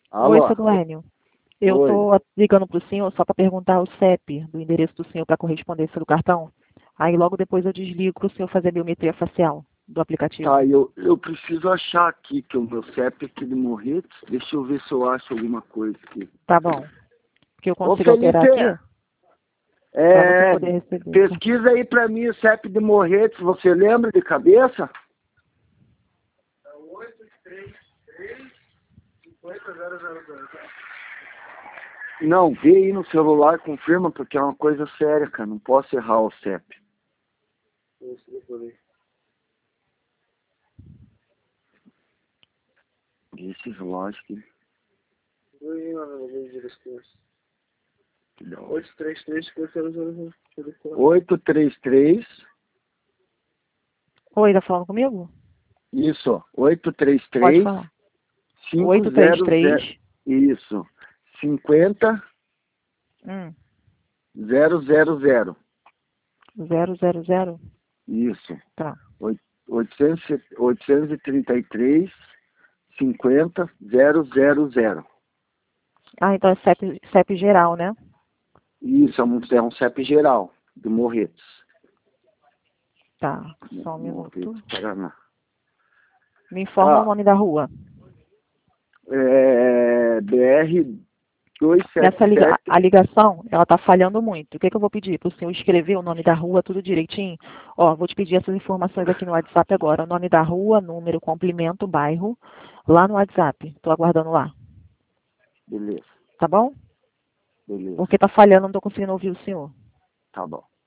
Oi, Alô? seu Duênio. Eu Oi. estou ligando para o senhor só para perguntar o CEP do endereço do senhor para correspondência do cartão. Aí logo depois eu desligo para o senhor fazer a biometria facial do Tá, aplicativo. eu preciso achar aqui que o meu CEP aqui de Morretes. Deixa eu ver se eu acho alguma coisa aqui. Tá bom. Porque eu Ô, consigo alterar Felipe, aqui para você é, poder receber o cartão. pesquisa aí pra mim o CEP de Morretes. Você lembra de cabeça? Não, vê aí no celular, confirma, porque é uma coisa séria, cara. Não posso errar o CEP. Esse relógio aqui. Que da hora. 833. Oi, tá falando comigo? Isso, Pode 833 falar. 500. 833 Isso, 50 hum, 000. 000. Isso, Tá. 833 50 000. Ah, então é CEP geral, né? Isso, é um CEP geral, de Morretes. Tá. Só um minuto. Morretes, Paraná. Me informa o Ah, nome da rua. BR A 277. ligação, ela tá falhando muito. O que que eu vou pedir? Para o senhor escrever o nome da rua, tudo direitinho? Ó, vou te pedir essas informações aqui no WhatsApp agora. O nome da rua, número, complemento, bairro, lá no WhatsApp. Tô aguardando lá. Beleza, Tá bom? beleza. Porque tá falhando, não tô conseguindo ouvir o senhor. Tá bom.